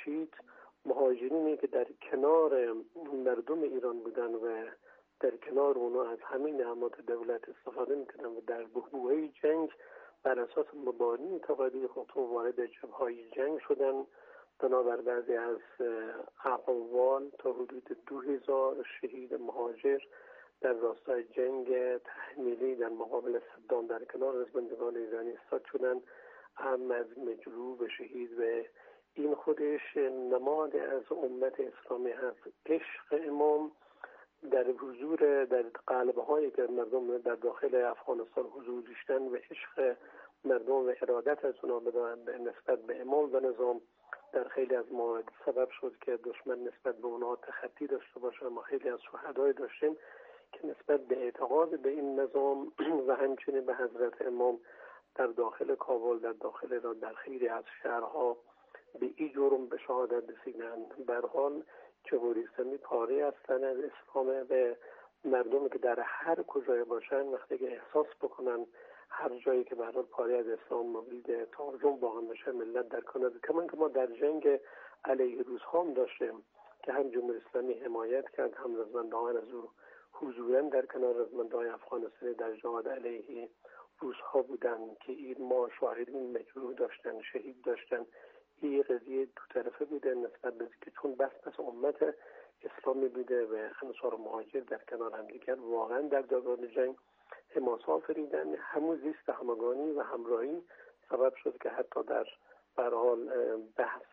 شهید مهاجرینی که در کنار مردم ایران بودن و در کنار اونا از همین نعمات دولت استفاده میکنن و در بحبوحه جنگ بر اساس مبانی تقاضی خودشون وارد جبهه‌های جنگ شدن. بنابر بعضی از اقوال تا حدود 2000 شهید مهاجر در راستای جنگ تحمیلی در مقابل صدام در کنار رزمندگان ایرانی ایستاد شدن. هم از مجروح به شهید و این خودش نماد از امت اسلامی هست. عشق امام در حضور در قلبه هایی که مردم در داخل افغانستان حضور داشتن و عشق مردم و ارادت از اونا به نسبت به امام و نظام در خیلی از موارد سبب شد که دشمن نسبت به اونا تخطی داشته باشه. ما خیلی از شهدای داشتیم که نسبت به اعتقاد به این نظام و همچنین به حضرت امام در داخل کابل، در داخل ایران، در خیلی از شهرها به این جرم به شهادت رسیدند. به هر حال جمهوری اسلامی پاره هستند از اسلام و مردمی که در هر کجای باشن وقتی که احساس بکنن هر جایی که به هر حال پاره از اسلام مورد تهاجم واقع بشه ملت در کنار. کمان که ما در جنگ علیه روس‌ها هم داشتیم که هم جمهوری اسلامی حمایت کرد، هم رزمندگان از او حضوراً در کنار رزمندگان افغانستانی در جهاد علیه روس‌ها بودن که این ما شاهدین مجروح داشتن، شهید داشتن. این قضیه دو طرفه بوده نسبت به که چون بس امت اسلامی بوده و انصار مهاجر در کنار هم دیگر واقعا در دوران جنگ حماسه آفریدن. همون زیست همگانی و همراهی سبب شد که حتی در حال بحث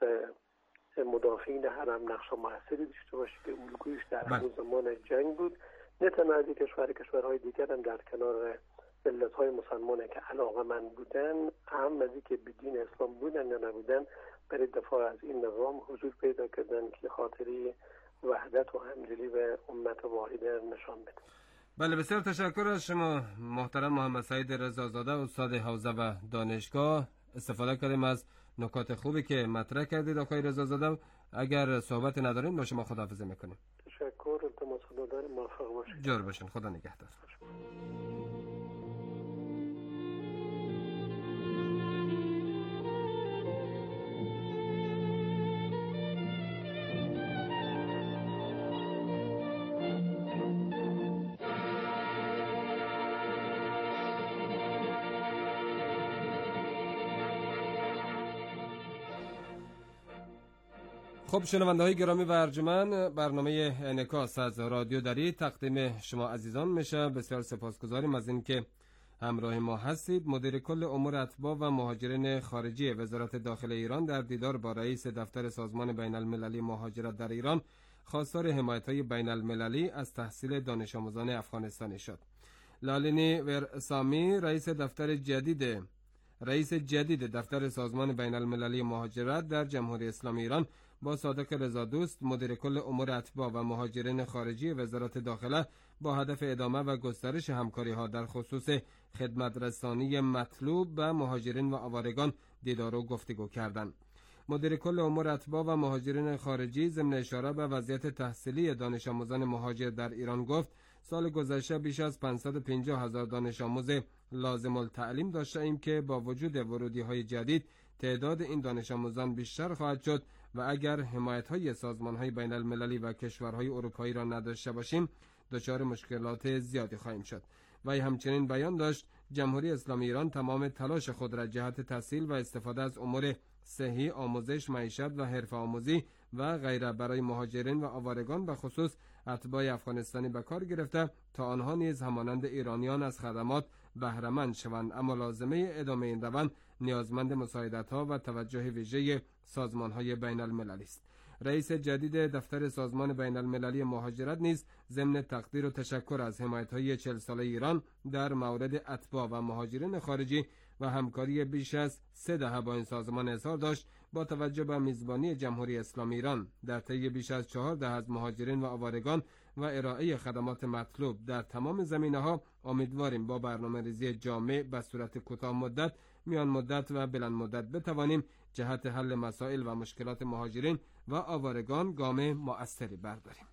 مدافعین حرم نقش موثری داشته باشه که الگویش در همون زمان جنگ بود. نه تنها از کشورهای دیگر هم در کنار ملت‌های مسلمانه که علاقه‌مند بودن، هم از که به دین اسلام بودن یا نبودن، برای دفاع از این نظام حضور پیدا کردن که خاطری وحدت و همدلی و امت واحده نشان بده. بله، بسیار تشکر از شما محترم محمد سعید رضازاده، استاد حوزه و دانشگاه. استفاده کردیم از نکات خوبی که مطرح کردید آقای رضازاده. اگر صحبت ندارین با شما خداحافظی میکنیم. تشکر، التماس خدا داریم، موفق باشید. جور باشین، خدا نگهدار. خب شنونده‌های گرامی و ارجمند، برنامه انعکاس از رادیو دری تقدیم شما عزیزان میشه. بسیار سپاسگزاریم از اینکه همراه ما هستید. مدیر کل امور اتباع و مهاجرین خارجی وزارت داخل ایران در دیدار با رئیس دفتر سازمان بین المللی مهاجرت در ایران خواستار حمایت‌های بین المللی از تحصیل دانش آموزان افغانستانی شد. لالینی ورسامی رئیس جدید دفتر سازمان بین المللی مهاجرت در جمهوری اسلامی ایران با صادق رضادوست مدیر کل امور اتباع و مهاجرین خارجی وزارت داخله با هدف ادامه و گسترش همکاری‌ها در خصوص خدمت رسانی مطلوب به مهاجرین و آوارگان دیدار و گفتگو کردند. مدیر کل امور اتباع و مهاجرین خارجی ضمن اشاره به وضعیت تحصیلی دانش آموزان مهاجر در ایران گفت سال گذشته بیش از 550,000 دانش آموز لازم التعلیم داشته ایم که با وجود ورودی‌های جدید تعداد این دانش آموزان بیشتر خواهد شد و اگر حمایت‌های سازمان‌های بین المللی و کشورهای اروپایی را نداشته باشیم دچار مشکلات زیادی خواهیم شد. و همچنین بیان داشت جمهوری اسلامی ایران تمام تلاش خود را جهت تحصیل و استفاده از امور صحی، آموزش، معیشت و حرفه آموزی و غیره برای مهاجرین و آوارگان به خصوص اتباع افغانستانی به کار گرفته تا آنها نیز همانند ایرانیان از خدمات بهره مند شوند، اما لازمه ادامه این روند نیازمند مساعدت‌ها و توجه ویژه سازمان‌های بین المللی است. رئیس جدید دفتر سازمان بین المللی مهاجرت نیز ضمن تقدیر و تشکر از حمایت‌های 40 ساله ایران در مورد اتباع و مهاجرین خارجی و همکاری بیش از 3 دهه با این سازمان اظهار داشت. با توجه به میزبانی جمهوری اسلامی ایران در طی بیش از 4 دهه از مهاجرین و آوارگان و ارائه خدمات مطلوب در تمام زمینه‌ها امیدواریم با برنامه‌ریزی جامع به صورت کوتاه مدت، میان مدت و بلند مدت بتوانیم جهت حل مسائل و مشکلات مهاجرین و آوارگان گام مؤثری برداریم.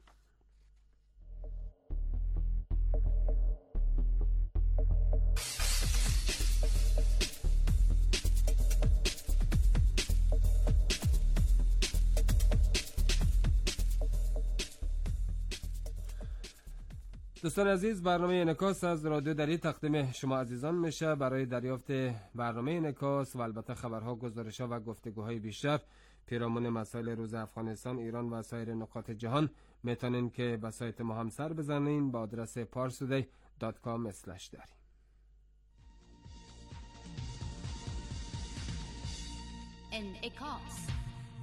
دوستان عزیز، برنامه انعکاس از رادیو دری تقدیم شما عزیزان میشه. برای دریافت برنامه انعکاس و البته خبرها، گزارش‌ها و گفتگوهای بیشتر پیرامون مسائل روز افغانستان، ایران و سایر نقاط جهان میتونین که به سایت ما هم سر بزنین با آدرس parstoday.com/dari. انعکاس.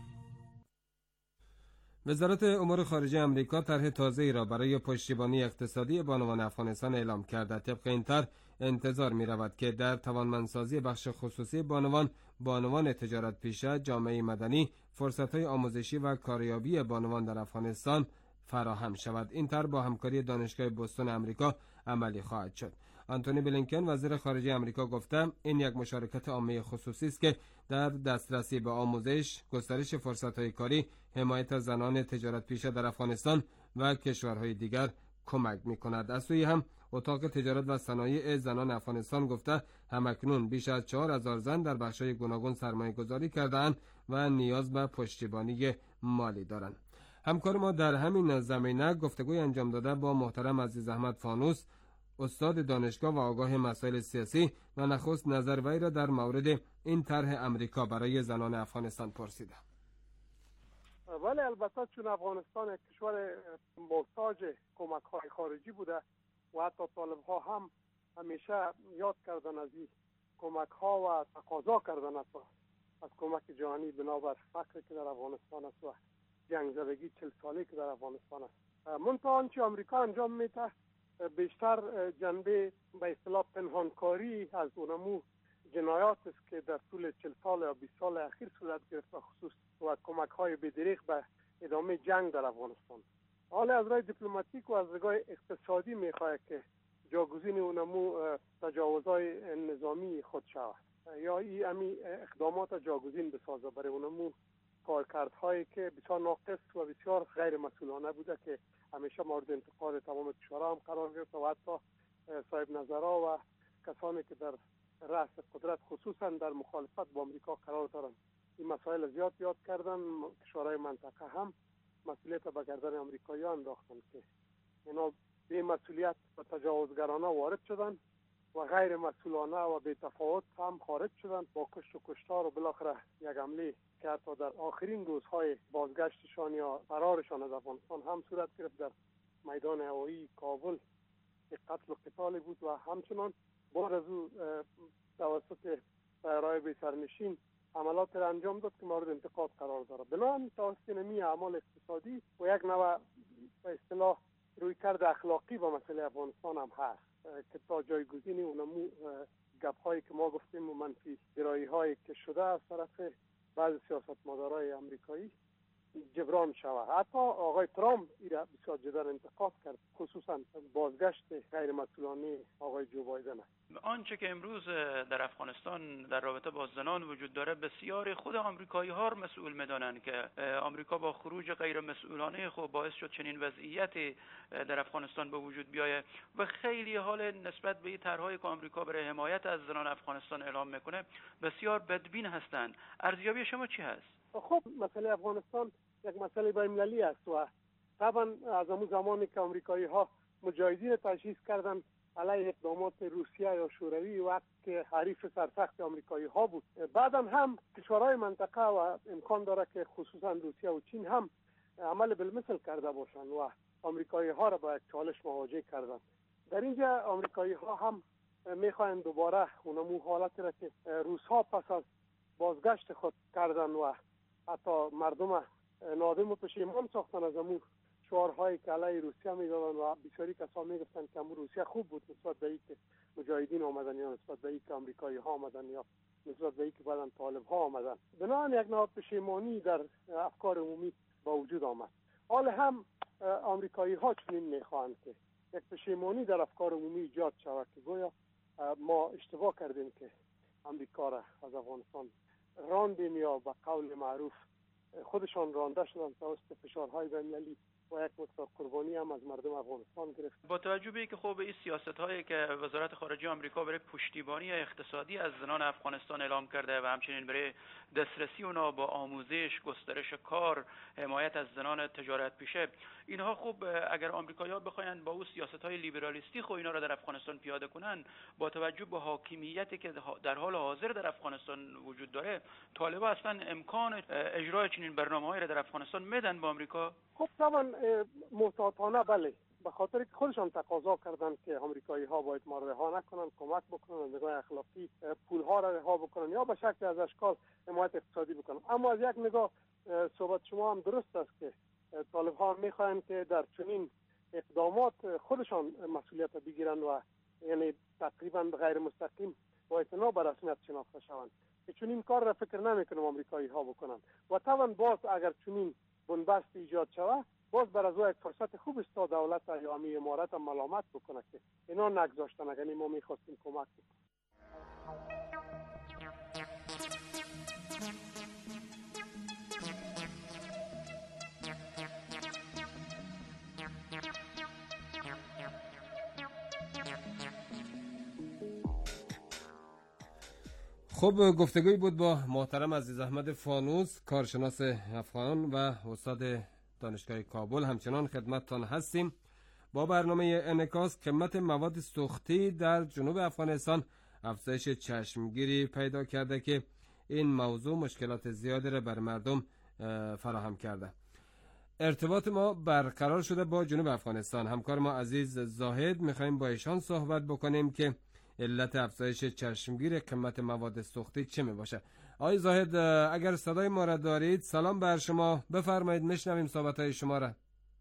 وزارت امور خارجه امریکا طرح تازه‌ای را برای پشتیبانی اقتصادی بانوان افغانستان اعلام کرده. طبق این طرح انتظار می‌رود که در توانمندسازی بخش خصوصی بانوان تجارت پیشه، جامعه مدنی، فرصت‌های آموزشی و کاریابی بانوان در افغانستان فراهم شود. این طرح با همکاری دانشگاه بوستون امریکا عملی خواهد شد. آنتونی بلینکن وزیر خارجه امریکا گفته این یک مشارکت عامه خصوصی است که در دسترسی به آموزش، گسترش فرصت‌های کاری، حمایت از زنان تجارت پیشه در افغانستان و کشورهای دیگر کمک می‌کند. از سوی هم اتاق تجارت و صنایع زنان افغانستان گفته همکنون بیش از 4000 زن در بخش‌های گوناگون سرمایه‌گذاری کرده‌اند و نیاز به پشتیبانی مالی دارند. همکار ما در همین زمینه گفتگوی انجام داده با محترم عزیز احمد فانوس، استاد دانشگاه و آگاه مسائل سیاسی، و نخست نظر وی را در مورد این طرح امریکا برای زنان افغانستان پرسیده. ولی البته چون افغانستان یک کشور محتاج کمک‌های خارجی بوده و حتی طالب‌ها هم همیشه یاد کردن از این کمک‌ها و تقاضا کردن از کمک جهانی بنابر فقری که در افغانستان است و جنگ زدگی 40 ساله که در افغانستان است. منتها آنچه آمریکا انجام میده بیشتر جنبه به اصطلاح پنهانکاری از اونمو جنایات است که در طول 40 سال یا 20 سال اخیر صورت گرفت و خصوص و کمک‌های بدریغ به ادامه جنگ در افغانستان. حالا از راه دیپلماتیک و از راه اقتصادی میخواهد که جاگزین اونمو تجاوزهای نظامی خود شود یا این اقدامات جاگزین بسازه برای اونمو کارکردهایی که بسیار ناقص و بسیار غیر مسئولانه بوده که همیشه مورد انتقاد تمام کشورها هم قرار گرفت و حتی صاحب نظرها و کسانی که در رأس قدرت خصوصا در مخالفت با آمریکا قرار دارند این مسائل زیاد یاد کردن. کشورهای منطقه هم مسئولیت به گردن آمریکایی‌ها انداختند که اینا به مسئولیت و تجاوزگرانه وارد شدن و غیر مسئولانه و بی تفاوت هم خارج شدن با کشت و کشتار و بالاخره یک حمله که حتی در آخرین روزهای بازگشتشان یا فرارشان از افغانستان هم صورت گرفت در میدان هوایی کابل که قتل و قتال بود و همچنان بعد از او توسط طیاره‌های بی سرنشین عملات را انجام داد که مورد انتقاد قرار داره. بنابراین توسط نمی اعمال اقتصادی و یک نوع به اصطلاح رویکرد اخلاقی با مسئله افغانستان هم هست که تا جایگزین اونمو گپ‌هایی که ما گفتیم و منفی گرایی‌هایی که شده از طرف بعضی سیاستمدارای آمریکایی جبران شود. حتی آقای ترامپ این را بسیار جدی انتقاد کرد، خصوصا بازگشت غیر مسئولانه آقای جو بایدن. آنچه که امروز در افغانستان در رابطه با زنان وجود داره بسیاری خود آمریکایی ها مسئول میدانند که آمریکا با خروج غیر مسئولانه خود باعث شد چنین وضعیتی در افغانستان به وجود بیاید و خیلی حال نسبت به این طرح‌هایی که آمریکا برای حمایت از زنان افغانستان اعلام میکنه بسیار بدبین هستند. ارزیابی شما چی هست؟ خب مسئله افغانستان یک مسئله بین‌المللی است و طبعا از اون زمانی که آمریکایی ها مجاهدین تشخیص کردن علیه اقدامات روسیه یا شوروی وقت که حریف سرسخت آمریکایی ها بود، بعدم هم کشورهای منطقه و امکان داره که خصوصا روسیه و چین هم عمل بالمثل کرده باشند و آمریکایی ها را با یک چالش مواجه کردند. در اینجا آمریکایی ها هم میخواهند دوباره اونمو حالت را که روس ها پس از بازگشت خود کردن و حتی مردم نادم و پشیمان ساختن از امور شعارهایی که علیه روسیه میدادن و بسیاری کسان میگفتن که امور روسیه خوب بود نسبت به اینکه مجاهدین آمدن یا نسبت به اینکه آمریکایی ها آمدن یا نسبت به اینکه بعداً طالب ها آمدن. بنابراین یک نوع پشیمانی در افکار عمومی با وجود آمد. حال هم آمریکایی ها چنین میخواهند که یک پشیمانی در افکار عمومی ایجاد شود که گویا ما اشتباه کردیم که آمریکا را از افغانستان راندیم یا به قول معروف خودشان رانده شدن توسط فشارهای بین‌المللی و یک مقدار قربانی هم از مردم افغانستان گرفت. با توجه به اینکه خب این سیاست‌هایی که وزارت خارجه آمریکا برای پشتیبانی اقتصادی از زنان افغانستان اعلام کرده و همچنین برای دسترسی اونا با آموزش، گسترش کار، حمایت از زنان تجارت پیشه، اینها خب اگر آمریکایی‌ها بخواین با اون سیاست‌های لیبرالیستی خو اینا را در افغانستان پیاده کنن، با توجه به حاکمیتی که در حال حاضر در افغانستان وجود داره، طالبان اصلا امکان اجرای چنین برنامه‌هایی را در افغانستان میدن با آمریکا؟ خب طبعا محتاطانه بله، به خاطر که خودشان تقاضا کردن که آمریکایی‌ها باید ما رها نکنن، کمک بکنن، نگاه اخلاقی پول‌ها را رها بکنن یا به شکل از اشکال حمایت اقتصادی بکنن. اما از یک نگاه صحبت شما هم درست است که طالب‌ها می‌خواهند که در چنین اقدامات خودشان مسئولیت بگیرن و یعنی تقریبا غیر مستقیم با اعتنا به رسمیت شناخته شوند. که چنین کار را فکر نمی‌کنم آمریکایی‌ها بکنن و طبعا باز اگر چنین بنبست ایجاد شود، باز بر از یک فرصت خوب است تا دولت یا امی امارت ملامت بکنه که اینا نگذاشتن، اگر ما می‌خواستیم کمک بکنیم. خب گفتگوی بود با محترم عزیز احمد فانوس، کارشناس افغان و استاد دانشگاه کابل. همچنان خدمتتان هستیم با برنامه انعکاس. قیمت مواد سوختی در جنوب افغانستان افزایش چشمگیری پیدا کرده که این موضوع مشکلات زیادی را بر مردم فراهم کرده. ارتباط ما برقرار شده با جنوب افغانستان. همکار ما عزیز زاهد، میخوایم با ایشان صحبت بکنیم که علت افزایش چشمگیر قیمت مواد سوختی چه می باشه. آقای زاهد، اگر صدای ما را دارید، سلام بر شما، بفرمایید میشنویم صحبت‌های شما را.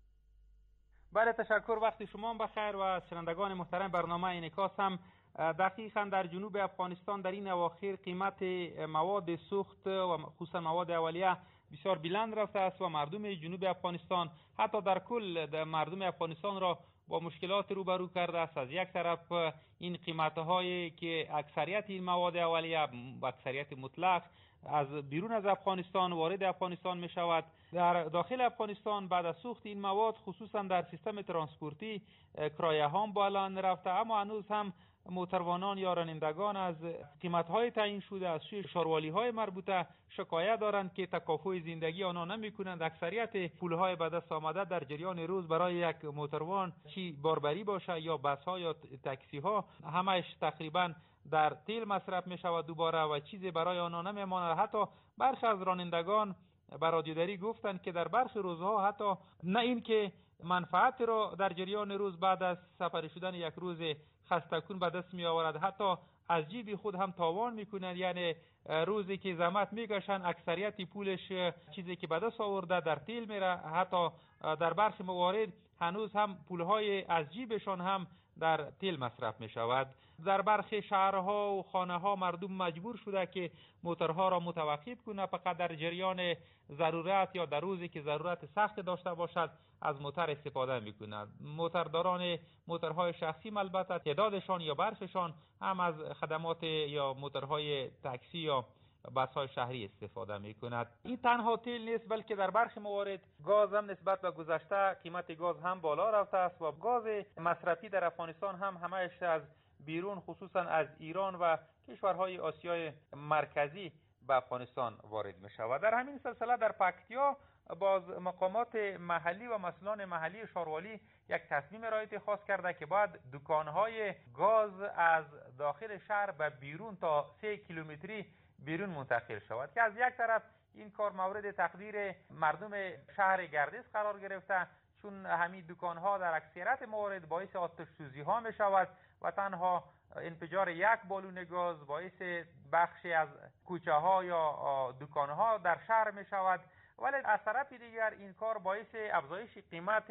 بله تشکر، وقتی شما هم بخیر و شنوندگان محترم برنامه انعکاس هم. دقیقاً در جنوب افغانستان در این اواخر قیمت مواد سوخت و خصوصا مواد اولیه بسیار بلند رفته است و مردم جنوب افغانستان حتی در کل مردم افغانستان را با مشکلات روبرو کرده است. از یک طرف این قیمت‌هایی که اکثریت این مواد اولیه و اکثریت مطلق از بیرون از افغانستان وارد افغانستان می شود. در داخل افغانستان بعد از سوخت این مواد خصوصا در سیستم ترانسپورتی کرایه ها بالا رفته، اما هنوز هم موتروانان یا رانندگان از قیمت‌های تعیین شده از شاروالی‌های مربوطه شکایت دارند که تکافؤ زندگی آنها نمی‌کنند. اکثریت پول‌های به دست آمده در جریان روز برای یک موتروان، چی باربری باشه یا بس‌ها یا تاکسی‌ها، همش تقریباً در تیل مصرف می‌شود دوباره و چیزی برای آنها نمی‌ماند. حتی برخی از رانندگان به رادیوداری گفتند که در برخی روزها حتی نه این که منفعت را در جریان روز بعد از سفر شدن یک روز خسته‌کن به دست می آورد، حتی از جیب خود هم تاوان میکنند. یعنی روزی که زحمت میکشند اکثریت پولش چیزی که به دست آورده در تیل میره. حتی در برخی موارد هنوز هم پولهای از جیبشان هم در تیل مصرف می شود. در برخی شهرها و خانه ها مردم مجبور شده که موترها را متوقف کنه، فقط در جریان ضرورت یا در روزی که ضرورت سخت داشته باشد از موتر استفاده می کند. موترداران موترهای شخصی البته تعدادشان یا برخشان هم از خدمات یا موترهای تاکسی یا بس‌های شهری استفاده می کند. این تنها تیل نیست، بلکه در برخی موارد گاز هم نسبت به گذشته قیمت گاز هم بالا رفته است و گاز مصرفی در افغانستان هم همه‌اش از بیرون خصوصا از ایران و کشورهای آسیای مرکزی به افغانستان وارد می شود. در همین سلسله در پکتیا باز مقامات محلی و مسئولان محلی شاروالی یک تصمیم را اتخاذ کرده که باید دکانهای گاز از داخل شهر به بیرون تا 3 کیلومتری بیرون منتقل شود، که از یک طرف این کار مورد تقدیر مردم شهر گردیز قرار گرفته، چون همین دکانها در اکثریت موارد باعث آتش سوزی ها می شود و تنها انفجار یک بالون گاز باعث بخشی از کوچه ها یا دکان ها در شهر می شود. ولی از طرف دیگر این کار باعث افزایش قیمت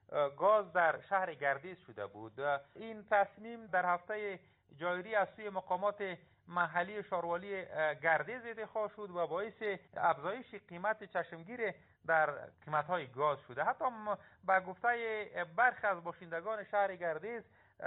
گاز در شهر گردیز شده بود. این تصمیم در هفته جاری از سوی مقامات محلی شاروالی گردیز اتخاذ شد و باعث افزایش قیمت چشمگیر در قیمت‌های گاز شده. حتی با گفته برخی از باشندگان شهر گردیز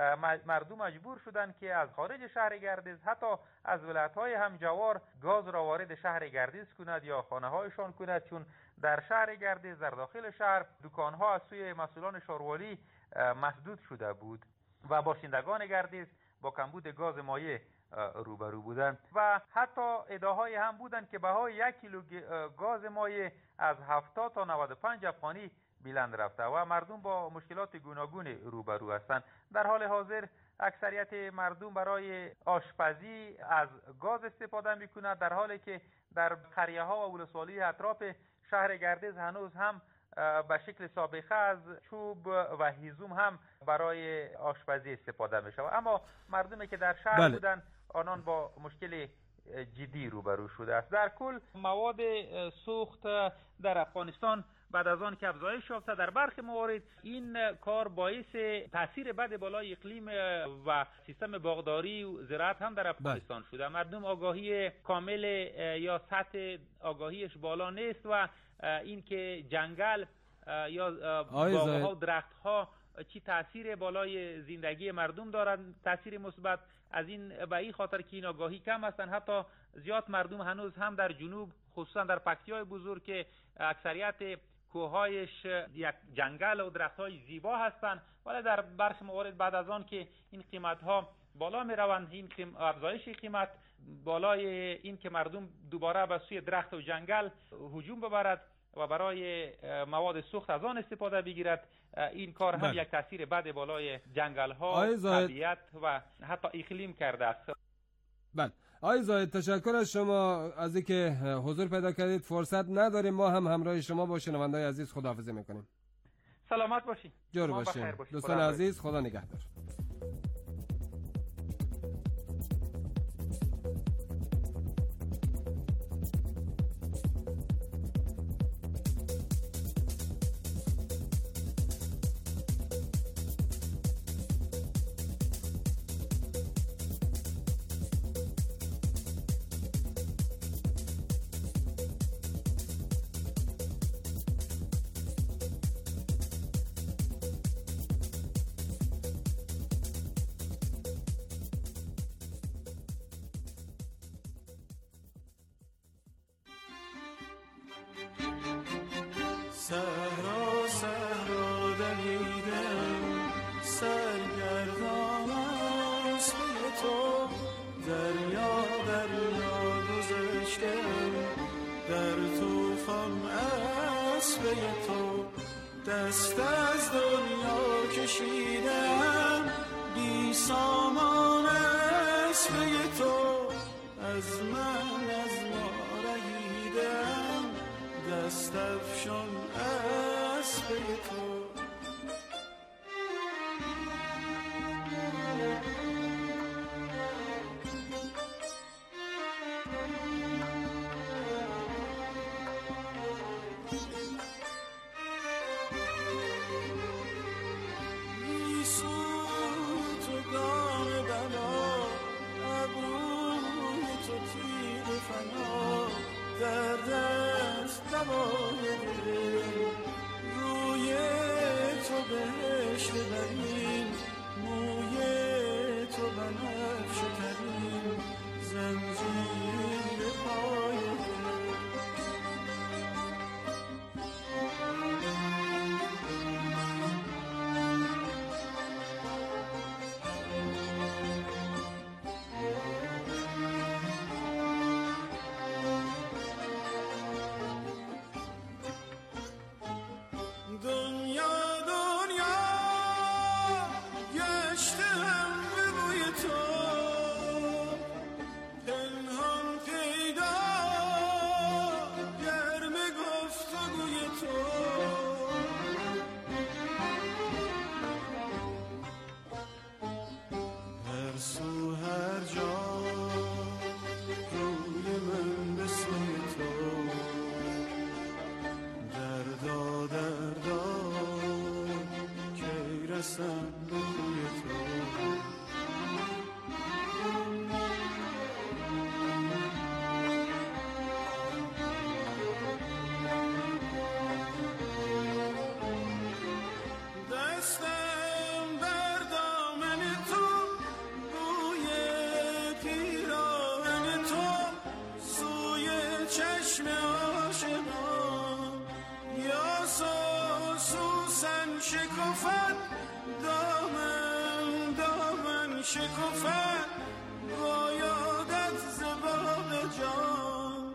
مردم مجبور شدند که از خارج شهر گردیز حتی از ولایت‌های همجوار گاز را وارد شهر گردیز کند یا خانه‌هایشان کند، چون در شهر گردیز در داخل شهر دکان‌ها از سوی مسئولان شاروالی مسدود شده بود و باشندگان گردیز با کمبود گاز مایع روبرو بودند و حتی ادعاهای هم بودند که بهای 1 کیلو گاز مایع از 70 تا 95 افغانی بلند رفته و مردم با مشکلات گوناگون روبرو هستند. در حال حاضر اکثریت مردم برای آشپزی از گاز استفاده می‌کنند، در حالی که در قریه‌ها و ولسوالی اطراف شهر گردیز هنوز هم به شکل سابقه از چوب و هیزم هم برای آشپزی استفاده می شود. اما مردمی که در شهر بودند آنان با مشکل جدی روبرو شده است. در کل مواد سوخت در افغانستان بعد از آن که افزایش یافته در برخی موارد این کار باعث تاثیر بد بالای اقلیم و سیستم باغداری و زراعت هم در افغانستان شده. مردم آگاهی کامل یا سطح آگاهیش بالا نیست و اینکه جنگل یا باغ‌ها و درخت‌ها چی تاثیر بالای زندگی مردم دارند، تاثیر مثبت، از این به این خاطر که این آگاهی کم هستند. حتی زیاد مردم هنوز هم در جنوب خصوصا در پکتیای بزرگ که اکثریت کوههایش یک جنگل و درخت‌های زیبا هستند، ولی در برخی موارد بعد از آن که این قیمت‌ها بالا می‌روند، این افزایش قیمت بالای این که مردم دوباره به سوی درخت و جنگل هجوم ببرد و برای مواد سوخت از آن استفاده بگیرد، این کار هم یک تاثیر بد بالای جنگل‌ها، طبیعت و حتی اقلیم کرده است. بله آقای زاهد، تشکر از شما از اینکه حضور پیدا کردید. فرصت نداریم، ما هم همراه شما با شنونده‌های عزیز خداحافظی میکنیم. سلامت باشین. جور باشین. دوستان عزیز، خدا نگهدار. صحرا صحرا دویدم، سرگردان است به تو، دریا دریا گذشتم، در طوفان است به تو، دست از دنیا کشیدم، بی سامان است به تو، از من از ما رهیدم، دست افشان است به تو. روی سوسن شکفت دامن شکفت بایادت زبان جان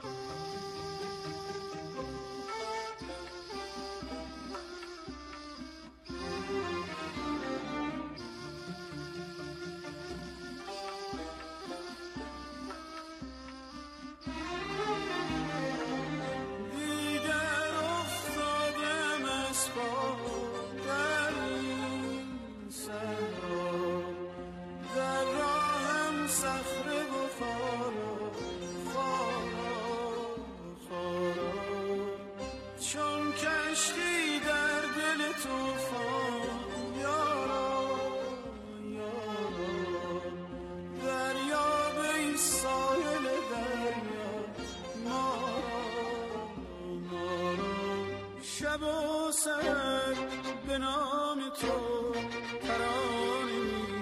شب و سر به نام تو ترانه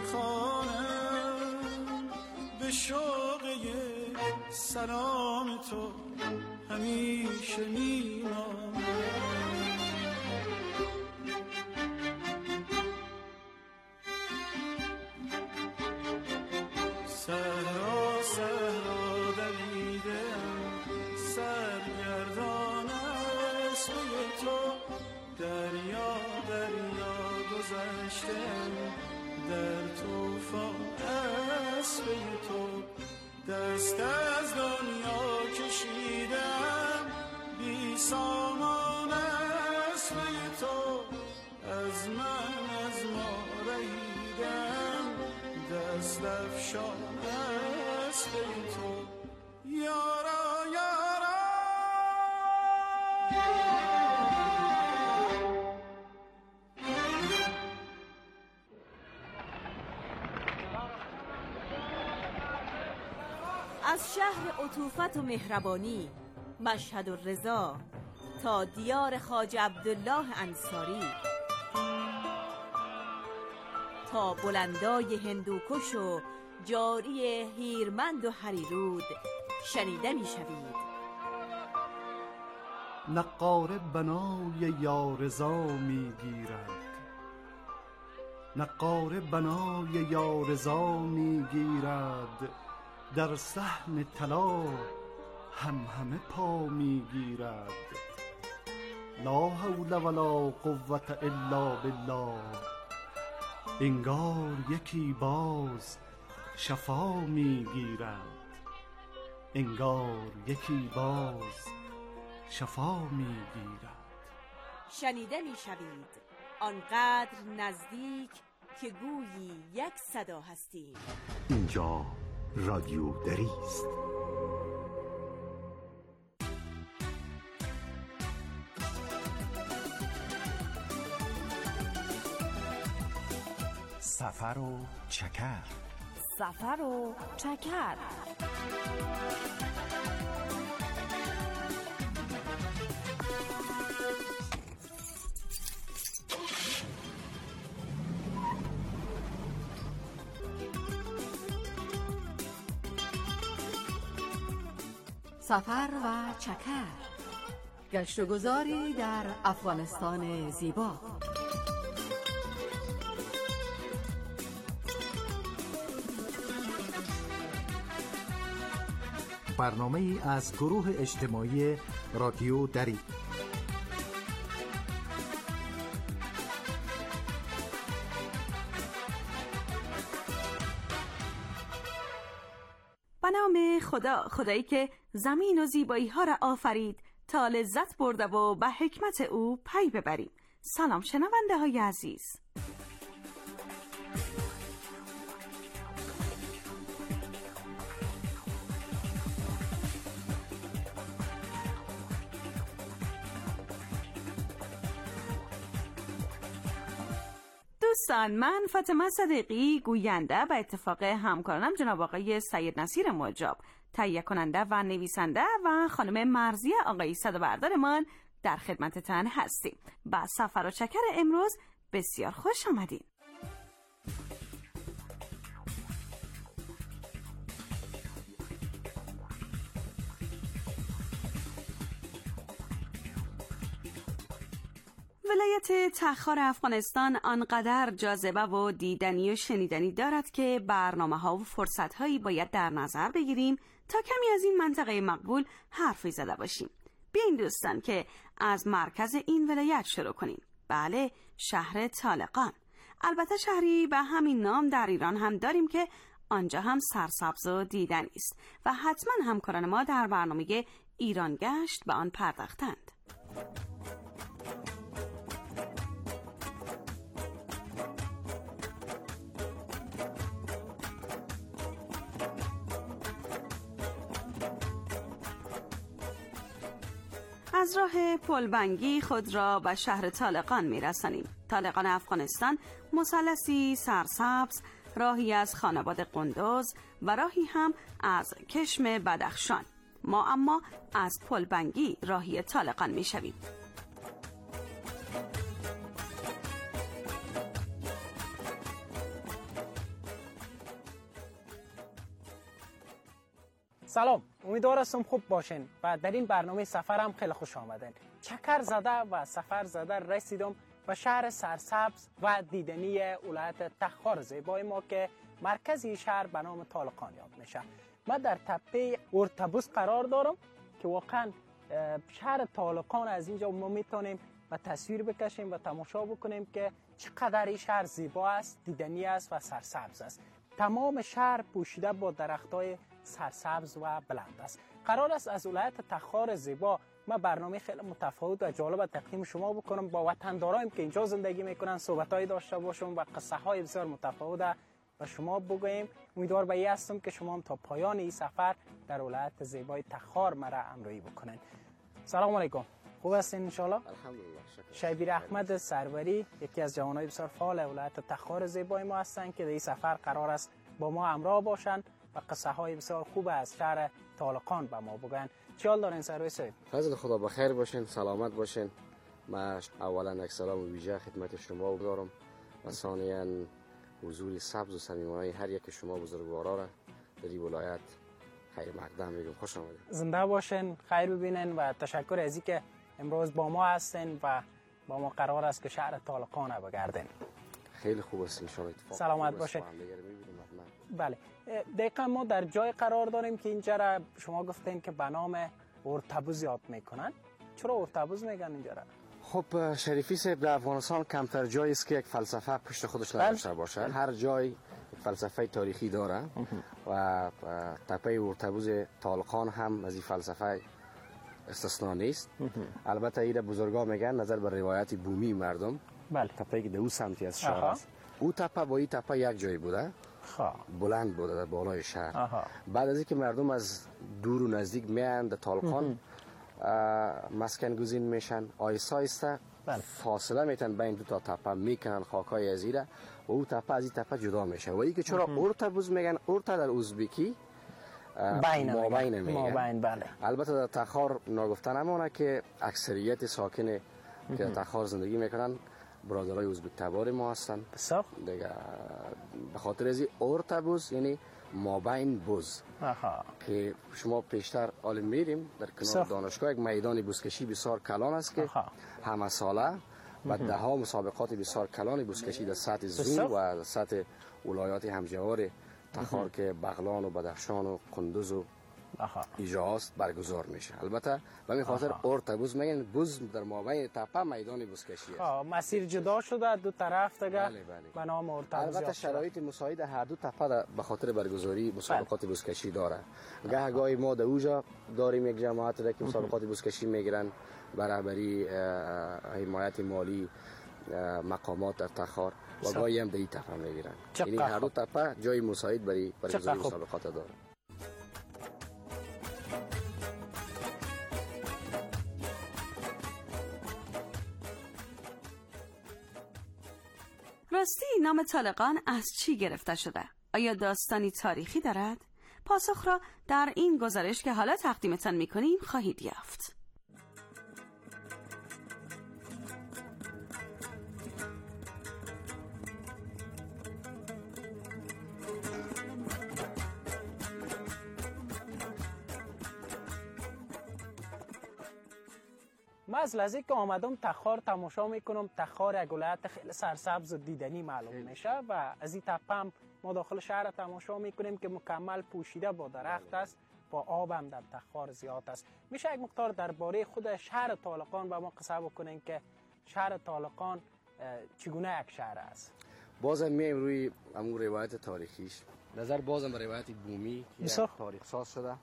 میخوانم، به شوق یک سلام تو همیشه میمانم. صحرا صحرا دویدم سرگردان است به تو، دریا دریا گذشتم در طوفان است به تو، دست از دنیا کشیدم بی سامان است به تو، از من از ما رهیدم دست افشان است به تو. یارا یارا از شهر عطوفت و مهربانی مشهد و رضا تا دیار خواجه عبدالله انصاری، تا بلندای هندوکش و جاری هیرمند و هریرود شنیده می شوید. نقاره بنای یارضا می گیرد، نقاره بنای یارضا می گیرد، در صحن طلا همه پا می گیرد. لا حول ولا قوة الا بالله، انگار یکی باز شفا می گیرد، انگار یکی باز شفا می گیرد. شنیده می شوید آنقدر نزدیک که گویی یک صدا هستید. اینجا رادیو دری است. سفر و چکر، سفر و چکر. سفر و چکر، گشت و گذاری در افغانستان زیبا. برنامه ای از گروه اجتماعی رادیو دری. به نام خدا، خدایی که زمین و زیبایی ها را آفرید تا لذت برده و به حکمت او پی ببریم. سلام شنونده های عزیز، دوستان، من فاطمه صدیقی، گوینده به اتفاق همکارانم جناب آقای سید نصیر مجاب، تهیه کننده و نویسنده، و خانم مرضیه آقای صدابردارمان در خدمتتان هستیم. با سفر و چکر امروز بسیار خوش آمدین. ولایت تخار افغانستان آنقدر جاذبه و دیدنی و شنیدنی دارد که برنامه‌ها و فرصت‌هایی باید در نظر بگیریم تا کمی از این منطقه مقبول حرفی زده باشیم. بیاین دوستان که از مرکز این ولایت شروع کنیم. بله، شهر طالقان. البته شهری به همین نام در ایران هم داریم که آنجا هم سرسبز و دیدنی است و حتما همکاران ما در برنامه ایران گشت به آن پرداختند. از راه پلبنگی خود را به شهر طالقان می‌رسانیم. طالقان افغانستان مثلثی سرسبز، راهی از خانواد قندوز و راهی هم از کشم بدخشان. ما اما از پلبنگی راهی طالقان می‌شویم. سلام، امیدوار هستم خوب باشین و در این برنامه سفرم خیلی خوش آمدین. چکر زده و سفر زده رسیدم به شهر سرسبز و دیدنی ولایت تخار زیبای ما که مرکزی شهر به نام طالقان یاد میشه. ما در تپه ارتبوس قرار دارم که واقعا شهر طالقان از اینجا ما میتونیم و تصویر بکشیم و تماشا بکنیم که چقدر این شهر زیبا است، دیدنی است و سرسبز است. تمام شهر پوشیده با درختای سرسبز و بلند است. قرار است از ولایت تخار زیبا ما برنامه خیلی متفاوت و جالب تقدیم شما بکنم. با وطندارانم که اینجا زندگی میکنن صحبتایی داشته باشم و قصه های بسیار متفاوت و شما بگویم. امیدوار به این هستم که شما هم تا پایان این سفر در ولایت زیبای تخار مرا همراهی بکنین. سلام علیکم، خوب هستین ان شاء الله؟ الحمدلله. شبیر احمد سروری یکی از جوانای بسیار فعال ولایت تخار زیبای ما هستند که در این سفر قرار است با ما همراه باشند و قصه های بسیار خوب از شهر طالقان به ما بگن. چی حال دارین سروی صاحب؟ فضل خدا بخیر باشین، سلامت باشین. ما اولا یک سلام ویژه خدمت شما دارم و ثانیا حضور سبز و صمیمانه هر یک شما بزرگوارا را در این ولایت خیر مقدم میگم. خوش آمدید. زنده باشین، خیر ببینین و تشکر از اینکه امروز با ما هستین و با ما قرار است که شهر طالقان را بگردین. خیلی خوب است ان شاء الله. سلامت باشین. بله، دقیقا ما در جای قرار داریم که اینجا را شما گفتین که به نام ارتبوز یاد میکنن. چرا ارتبوز میگن اینجا را؟ خب شریفی صاحب، در افغانستان کمتر جایی است که یک فلسفه پشت خودش نداشته باشه. هر جای یک فلسفه تاریخی داره و تپه ارتبوز طالقان هم از این فلسفه استثنا نیست. البته ایره بزرگا میگن نظر به روایت بومی مردم. بله، تپه‌ای که در اون سمتی از شهر است. او تپه با این تپه یک جای بوده. بلند بوده در بالای شهر. بعد از اینکه مردم از دور و نزدیک میان در طالقان مسکن گزین میشن، آیسته آیسته فاصله میتن بین دو تا تپه میکنن خاکای ازیره و او تپه از این تپه جدا میشه. و این که چرا ارتبوز میگن؟ ارتا در ازبکی مابین میگن. بله. البته در تخار ناگفته نمونه که اکثریت ساکن که در تخار زندگی میکنن برادرای ازبک تبار ما هستن. بسیار دیگه به خاطر از ارتبوز یعنی مابین بوز که شما پیشتر حال میریم در کنار دانشگاه یک میدان بزکشی بسیار کلان است که همه ساله و ده ها مسابقات بسیار کلان بزکشی در سطح زون و در سطح ولایات همجوار تخار که بغلان و بدخشان و قندوز و ایجاست برگزار میشه. البته به این خاطر ارتبوز میگن، بوز در مابین تپه میدان بزکشی است. مسیر جدا شده دو طرف دیگه به نام ارتبوز. البته شرایط مساعد هر دو تپه به خاطر برگزاری مسابقات بزکشی داره. گاهی ما در اوجا داریم یک جماعت که مسابقات بزکشی میگیرن برابری حمایت مالی مقامات در تخار و گاهی هم در این تپه میگیرن. یعنی هر دو تپه جای مساعد برای برگزاری مسابقات داره. راستی نام طالقان از چی گرفته شده؟ آیا داستانی تاریخی دارد؟ پاسخ را در این گزارش که حالا تقدیمتان میکنیم خواهید یافت. من از لحظه که آمدم تخار تماشا میکنم. تخار یک ولایت خیلی سرسبز و دیدنی معلوم میشه و از این تپه هم ما داخل شهر تماشا میکنیم که مکمل پوشیده با درخت است، با آب هم در تخار زیاد است. میشه یک مقدار درباره خود شهر طالقان با ما قصه بکنین که شهر طالقان چگونه یک شهر است؟ بازم میایم روی همون روایت تاریخیش. نظر بازم به روایت بومی که تاریخ ساز شده.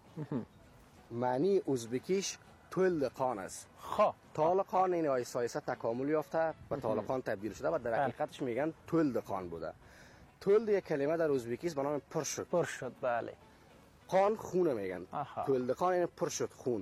معنی ازبکیش طالقان است. طالقان این آیسایسه تکامل یافته و طالقان تبدیل شده و در حقیقتش میگن طالقان بوده. طول یک کلمه در ازبکی است به نام پرشد. پرشد بله. قان خون میگن. طالقان این پرشد خون.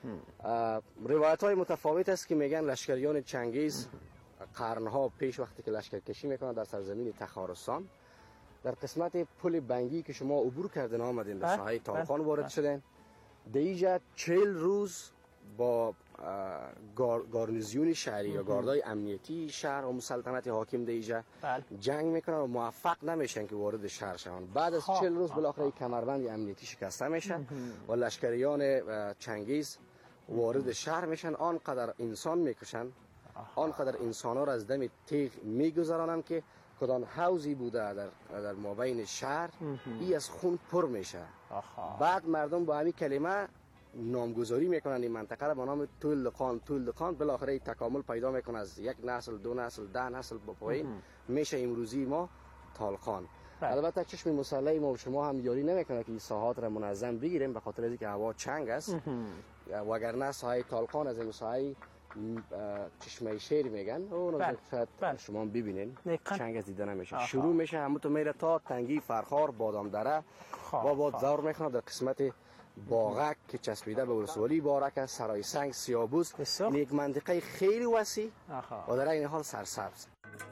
روایت های متفاوت است که میگن لشکریان چنگیز قرنها پیش وقتی که لشکرکشی میکنن در سرزمین تخارستان در قسمت پل بنگی که شما عبور کردن آمدین در ساحه طالقان وارد شدن. دیجا 40 روز با گارنیزیون شهری یا گاردای امنیتی شهر و مسلطنت حاکم دیجا جنگ میکنن و موفق نمیشن که وارد شهر شون. بعد از 40 روز بالاخره کمربند امنیتی شکسته میشه و لشکریان چنگیز وارد شهر میشن. آنقدر انسان میکشن، آنقدر انسان ها را از دم تیغ میگذرانن که کدام حوضی بوده در مابین شهر ای از خون پر میشه. بعد مردم با همین کلمه نامگذاری میکنن این منطقه را با نام طالقان. طالقان بالاخره تکامل پیدا میکنه از یک نسل، دو نسل، 10 نسل با پایین میشه امروزی ما طالقان. البته چشم مسلح ما و شما هم یاری نمیکنه که این ساحات را منظم بگیریم به خاطر اینکه هوا چنگ است. وگرنه ساحه طالقان از این ساحه چشمه شیر میگن اون شاید شما ببینین چنگ از دیده نمیشه. شروع میشه همون تو میره تا تنگی فرخار بادام دره و بعد زور میخونه در قسمت باغک که چسبیده به ولسوالی بارک است، سرای سنگ، سیابوس. این یک منطقه خیلی وسیع و در این حال سرسبز.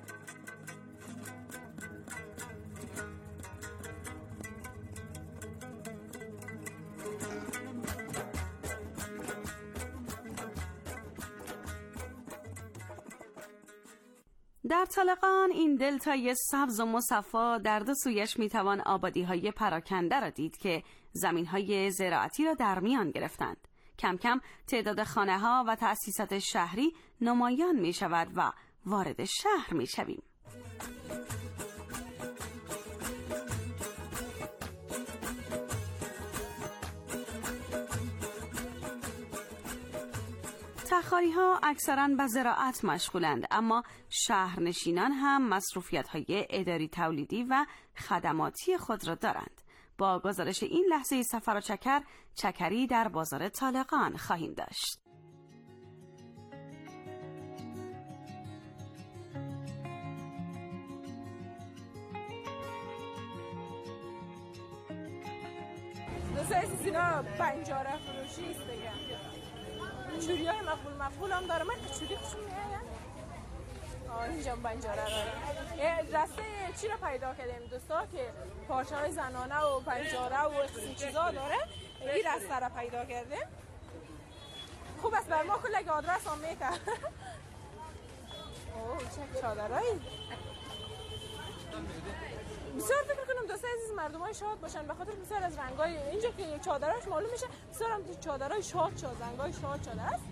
در طالقان این دلتای سبز و مصفا در دو سویش میتوان آبادی‌های پراکنده را دید که زمین‌های زراعتی را در میان گرفتند. کم کم تعداد خانه‌ها و تأسیسات شهری نمایان میشود و وارد شهر میشویم. تخاری‌ها اکثراً به زراعت مشغولند، اما شهرنشینان هم مصروفیت‌های اداری تولیدی و خدماتی خود را دارند. با گزارش این لحظه سفر و چکری در بازار طالقان خواهیم داشت. دوست اینا بنجاره فروشی است دیگه. چوری های مقبول هم داره. من چوری خوشم میاد. اینجا بنجاره داره. رسته چی رو پیدا کردیم دوستا که پارچه های زنانه و بنجاره و این چیزا داره. این رسته رو پیدا کردیم. خوب است بر ما کل آدرس هم میکرد. اوه چه چادرایی. بسیار فکر کنم دوستای عزیز مردمای شاد باشن به خاطر بسیار از رنگای اینجا که چادرش معلوم میشه بسیار هم چادرای شاد رنگای شاد شده است.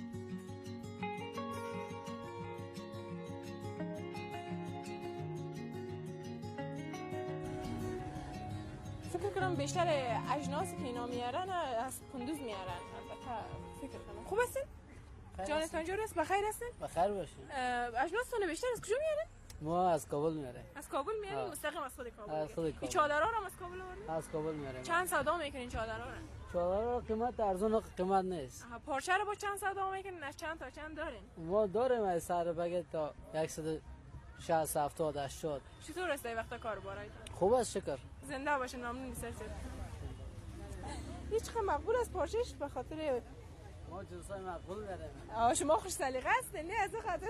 فکر کنم بیشتر اجناسی که اینا میارن از کندوز میارن. البته فکر کنم خوب هستین؟ جانتان جور است؟ بخیر هستین؟ بخیر باشین. اجناستون بیشتر از کجا میارن؟ ما از کابل میاریم. از کابل میاریم؟ مستقیم از خود کابل؟ از خود کابل. این چادرها رو از کابل آوردین؟ از کابل میاریم. چند صدا میکنین چادرها رو؟ چادرها قیمت ارزون قیمت نیست. پارچه رو با چند صدا میکنین؟ از چند تا چند دارین؟ ما داریم از سر بگه تا 160 70 80. چطور است این وقتا کاربارایتون؟ خوب است شکر. زنده باشین ممنون بسیار. هیچ خیلی مقبول است پارچهش به خاطر ما جنسای مقبول داریم. شما خوش سلیقه هستین نه از خاطر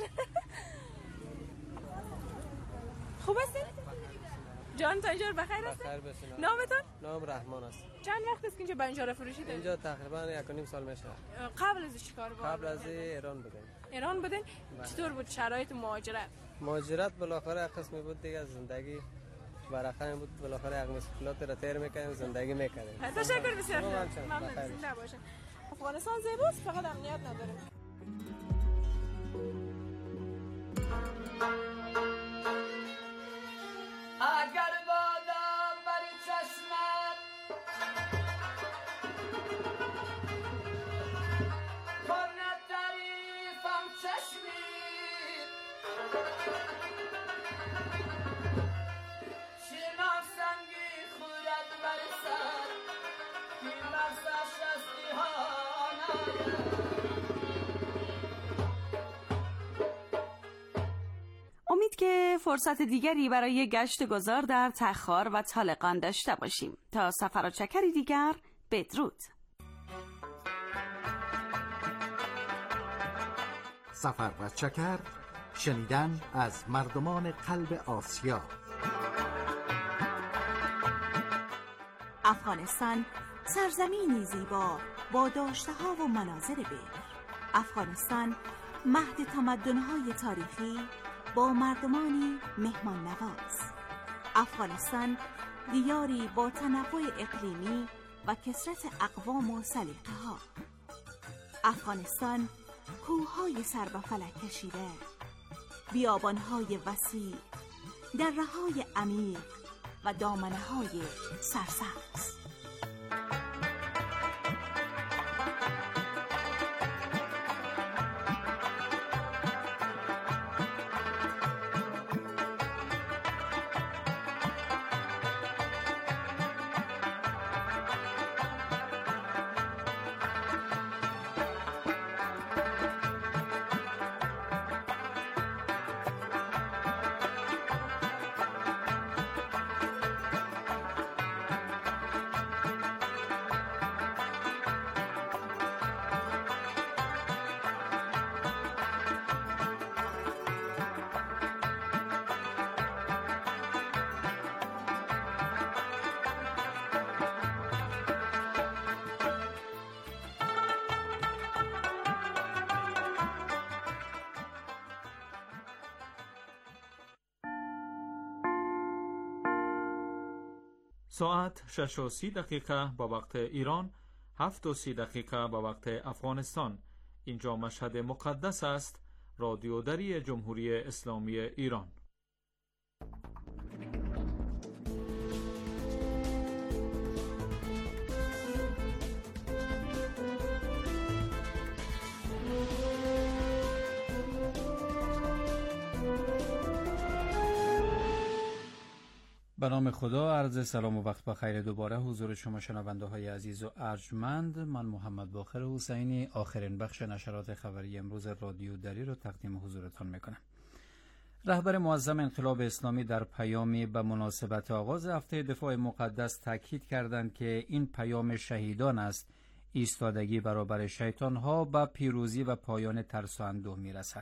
خوب هستین؟ جانتان اینجا بخیر هستین؟ بخیر باشین. نامتون؟ نام رحمان است. چند وقت است که اینجا بنجاره فروشی دارید؟ اینجا تقریبا 1.5 سال میشه. قبل از چیکار بود؟ قبل از ایران بودیم. ایران بودین؟ چطور بود شرایط مهاجرت؟ مهاجرت بالاخره قسمی بود دیگه زندگی برقه بود بالاخره یک مسئولیت را تیر میکنیم زندگی میکنیم. تشکر بسیار. ممنون زنده باشین. افغانستان زیباست فقط امنیت نداره. امید که فرصت دیگری برای گشت گذار در تخار و طالقان داشته باشیم. تا سفر و چکری دیگر، بدرود. سفر و چکر، شنیدن از مردمان قلب آسیا. افغانستان سرزمینی زیبا با داشته‌ها و مناظر بکر. افغانستان مهد تمدن‌های تاریخی با مردمانی مهمان نواز. افغانستان دیاری با تنوع اقلیمی و کثرت اقوام و سلیقه‌ها. افغانستان کوه‌های سر به فلک کشیده، بیابان‌های وسیع، دره‌های عمیق و دامنه‌های سرسبز. ساعت 6:30 با وقت ایران، 7:30 با وقت افغانستان. اینجا مشهد مقدس است. رادیو دری جمهوری اسلامی ایران. به نام خدا، عرض سلام و وقت بخیر دوباره حضور شما شنونده های عزیز و ارجمند. من محمد باقر حسینی آخرین بخش نشرات خبری امروز رادیو دری رو تقدیم حضورتان میکنم. رهبر معظم انقلاب اسلامی در پیامی به مناسبت آغاز هفته دفاع مقدس تاکید کردند که این پیام شهیدان است. ایستادگی برابر شیطان ها به پیروزی و پایان ترس و اندوه میرسد.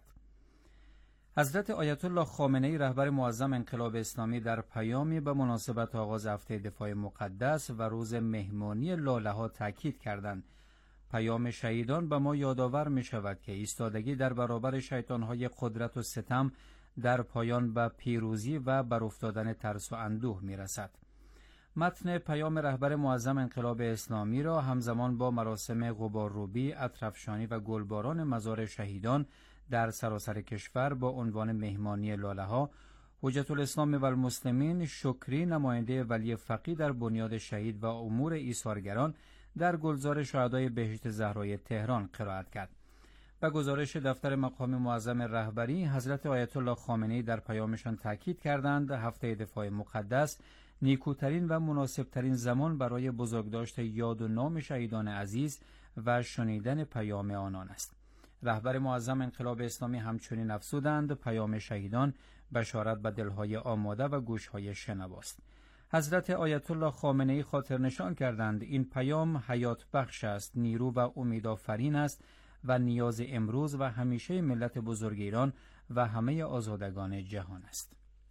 حضرت آیت الله خامنه‌ای رهبر معظم انقلاب اسلامی در پیامی به مناسبت آغاز هفته دفاع مقدس و روز مهمانی لاله‌ها تاکید کردند پیام شهیدان به ما یادآور می شود که ایستادگی در برابر شیطان‌های قدرت و ستم در پایان به پیروزی و برافتادن ترس و اندوه می رسد. متن پیام رهبر معظم انقلاب اسلامی را همزمان با مراسم غبارروبی، عطرافشانی و گلباران مزار شهیدان در سراسر کشور با عنوان مهمانی لاله‌ها، حجت الاسلام و المسلمین شکری نماینده ولی فقیه در بنیاد شهید و امور ایثارگران در گلزار شهدای بهشت زهرای تهران قرائت کرد. به گزارش دفتر مقام معظم رهبری، حضرت آیت الله خامنه‌ای در پیامشان تاکید کردند هفته دفاع مقدس نیکوترین و مناسبترین زمان برای بزرگداشت یاد و نام شهیدان عزیز و شنیدن پیام آنان است. رهبر معظم انقلاب اسلامی همچنین افزودند پیام شهیدان بشارت به دلهای آماده و گوشهای شنواست. حضرت آیت الله خامنه‌ای خاطر نشان کردند این پیام حیات بخش است، نیرو و امیدآفرین است و نیاز امروز و همیشه ملت بزرگ ایران و همه آزادگان جهان است.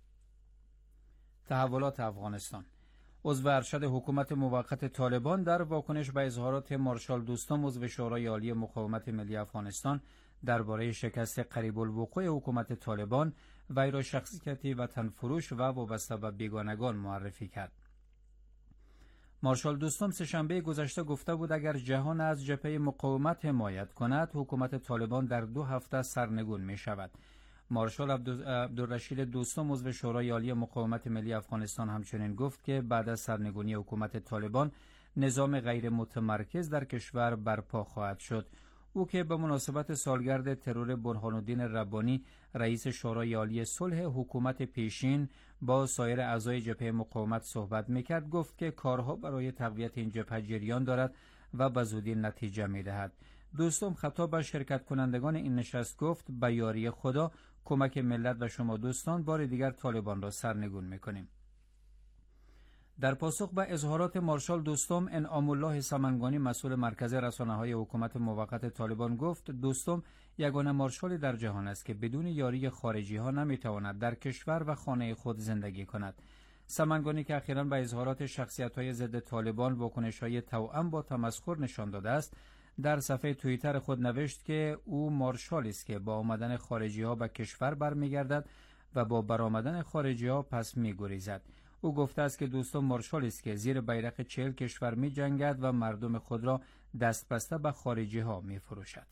تحولات افغانستان. عضو ارشد حکومت موقت طالبان در واکنش به اظهارات مارشال دوستم عضو شورای عالی مقاومت ملی افغانستان درباره شکست قریب الوقوع حکومت طالبان وی را شخصیتی وطن فروش و وابسته به بیگانگان معرفی کرد. مارشال دوستم سه‌شنبه گذشته گفته بود اگر جهان از جبهه مقاومت حمایت کند حکومت طالبان در 2 هفته سرنگون می شود. مارشال عبدالرشید دوستم عضو شورای عالی مقاومت ملی افغانستان همچنین گفت که بعد از سرنگونی حکومت طالبان نظام غیر متمرکز در کشور برپا خواهد شد. او که به مناسبت سالگرد ترور برهان‌الدین ربانی رئیس شورای عالی صلح حکومت پیشین با سایر اعضای جبهه مقاومت صحبت میکرد، گفت که کارها برای تقویت این جبهه جریان دارد و به زودی نتیجه میدهد. دوستم خطاب به شرکت کنندگان این نشست گفت: به یاری خدا، کمک ملت و شما دوستان، بار دیگر طالبان را سرنگون میکنیم. در پاسخ به اظهارات مارشال دوستم، انعام الله سمنگانی مسئول مرکز رسانه‌های حکومت موقت طالبان گفت: دوستم یگانه مارشال در جهان است که بدون یاری خارجی ها نمیتواند در کشور و خانه خود زندگی کند. سمنگانی که اخیراً به اظهارات شخصیت‌های ضد طالبان واکنش‌های توأم با تمسخر نشان داده است، در صفحه توییتر خود نوشت که او مارشالی است که با آمدن خارجی‌ها به کشور برمیگردد و با برآمدن خارجی‌ها پس می‌گریزد. او گفته است که دوستم مارشالی است که زیر بیرق 40 کشور می‌جنگد و مردم خود را دست بسته به خارجی‌ها می‌فروشد.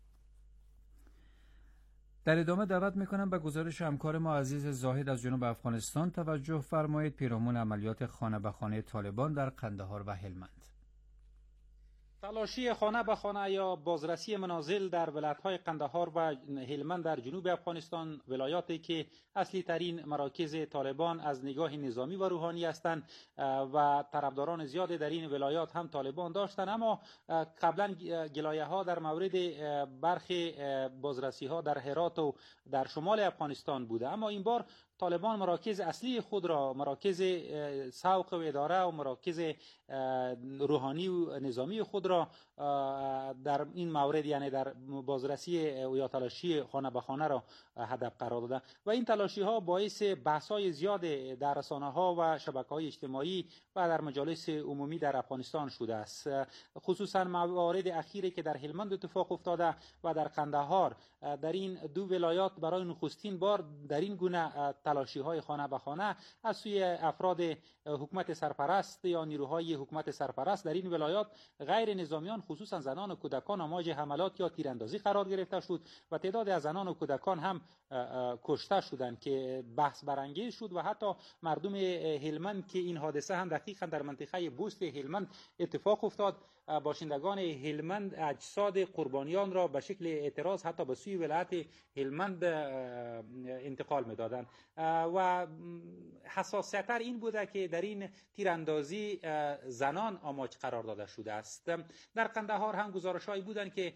در ادامه دعوت می‌کنم به گزارش همکار ما عزیز زاهد از جنوب افغانستان توجه فرمایید. پیرامون عملیات خانه به خانه طالبان در قندهار و هلمند. تلاشی خانه به خانه یا بازرسی منازل در ولایت‌های قندهار و هلمند در جنوب افغانستان، ولایاتی که اصلی ترین مراکز طالبان از نگاه نظامی و روحانی هستند و طرفداران زیادی در این ولایات هم طالبان داشتند، اما قبلا گلایه‌ها در مورد برخی بازرسی‌ها در هرات و در شمال افغانستان بوده، اما این بار طالبان مراکز اصلی خود را، مراکز سوق و اداره و مراکز روحانی و نظامی خود را در این مورد، یعنی در بازرسی یا تلاشی خانه به خانه را هدف قرار داده و این تلاشی ها باعث بحث‌های زیاد در رسانه‌ها و شبکه‌های اجتماعی و در مجالس عمومی در افغانستان شده است. خصوصا موارد اخیری که در هلمند اتفاق افتاده و در قندهار، در این دو ولایات برای نخستین بار در این گونه تلاشی‌های خانه به خانه از سوی افراد حکومت سرپرست یا نیروهای حکومت سرپرست در این ولایات غیر نظامیان، خصوصا زنان و کودکان، امواج حملات یا تیراندازی قرار گرفته شد و تعداد از زنان و کودکان هم کشته شدند که بحث برانگیز شد و حتی مردم هلمند که این حادثه هم دقیقاً در منطقه بوست هلمند اتفاق افتاد، باشندگان هلمند اجساد قربانیان را به شکل اعتراض حتی به سوی ولایت هلمند انتقال می‌دادند و حساسیت‌تر این بوده که در این تیراندازی زنان آماج قرار داده شده است. در قندهار هم گزارش‌هایی بودند که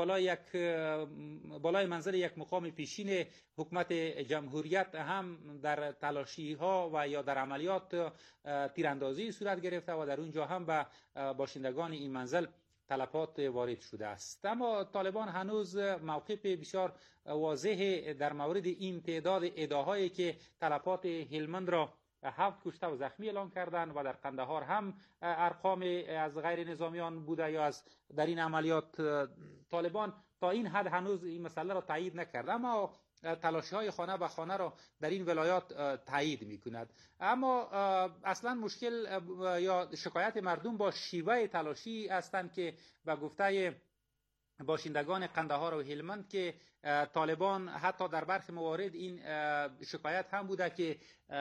بالای منزل یک مقام پیشین حکومت جمهوریت هم در تلاشی‌ها و یا در عملیات تیراندازی صورت گرفته و در اونجا هم به باشندگان این منزل تلفات وارد شده است. اما طالبان هنوز موقف بسیار واضح در مورد این تعداد ادعاهایی که تلفات هلمند را 7 کشته و زخمی اعلام کردند و در قندهار هم ارقام از غیر نظامیان بوده یا از در این عملیات، طالبان تا این حد هنوز این مسئله را تایید نکرد، اما تلاشی‌های خانه به خانه را در این ولایات تایید می‌کند. اما اصلا مشکل یا شکایت مردم با شیوه تلاشی هستند که به گفته باشندگان قندهار و هلمند که طالبان حتی در برخی موارد این شکایت هم بوده که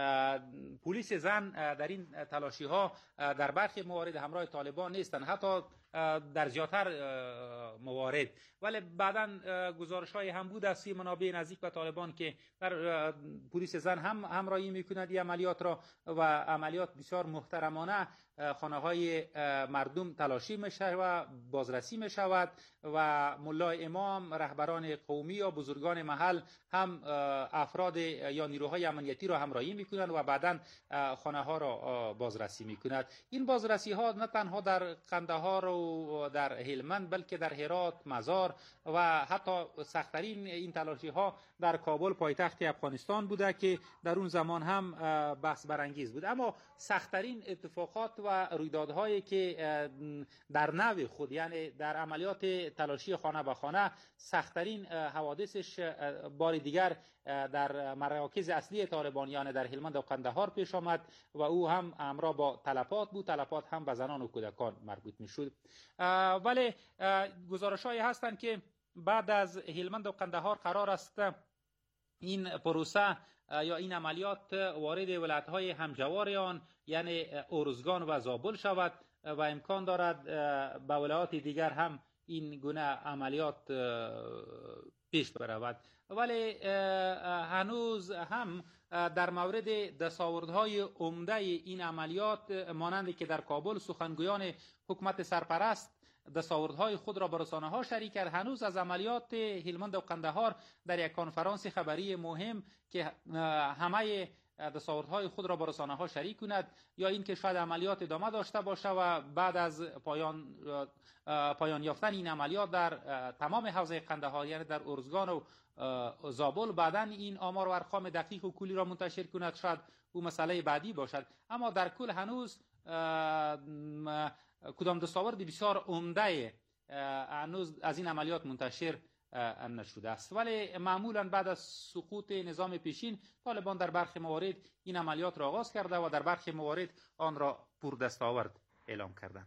پلیس زن در این تلاشی ها در برخی موارد همراه طالبان نیستند، حتی در زیادتر موارد. ولی بعداً گزارش های هم بود از منابع نزدیک به طالبان که در پلیس زن هم همراهی میکند این عملیات را و عملیات بسیار محترمانه خانه های مردم تلاشی میشه و بازرسی میشود و ملای امام، رهبران قومی یا بزرگان محل هم افراد یا نیروهای امنیتی را همراهی میکنند و بعداً خانه ها را بازرسی میکند. این بازرسی ها نه تنها در قندهار و در هلمند بلکه در هرات، مزار و حتی سخت‌ترین این تلاشی ها در کابل پایتخت افغانستان بوده که در اون زمان هم بحث برانگیز بود. اما سخت‌ترین اتفاقات و رویدادهایی که در نوع خود، یعنی در عملیات تلاشی خانه به خانه، سخت‌ترین حوادثش بار دیگر در مراکز اصلی طالبان یعنی در هلمند و قندهار پیش آمد و او هم همراه با تلفات بود. تلفات هم به زنان و کودکان مربوط میشد. ولی گزارش‌هایی هستند که بعد از هلمند و قندهار قرار است این پروسه یا این عملیات وارد ولایت‌های همجوار آن یعنی ارزگان و زابل شود و امکان دارد به ولایات دیگر هم این گونه عملیات پیش برود. ولی هنوز هم در مورد دستاوردهای عمده این عملیات مانندی که در کابل سخنگویان حکومت سرپرست دستاوردهای خود را به رسانه‌ها شریک کرد، هنوز از عملیات هلمند و قندهار در یک کنفرانس خبری مهم که همه دستاوردهای خود را با رسانه‌ها شریک کند یا اینکه شاید عملیات ادامه داشته باشه و بعد از پایان یافتن این عملیات در تمام حوزه قندهار، یعنی در ارزگان و زابل، بعداً این آمار و ارقام دقیق و کلی را منتشر کند، شاید او مسئله بعدی باشد. اما در کل هنوز کدام دستاورد بسیار عمده هنوز از این عملیات منتشر نشده است. ولی معمولا بعد از سقوط نظام پیشین، طالبان در برخی موارد این عملیات را آغاز کرده و در برخی موارد آن را پردستاورد اعلام کردند.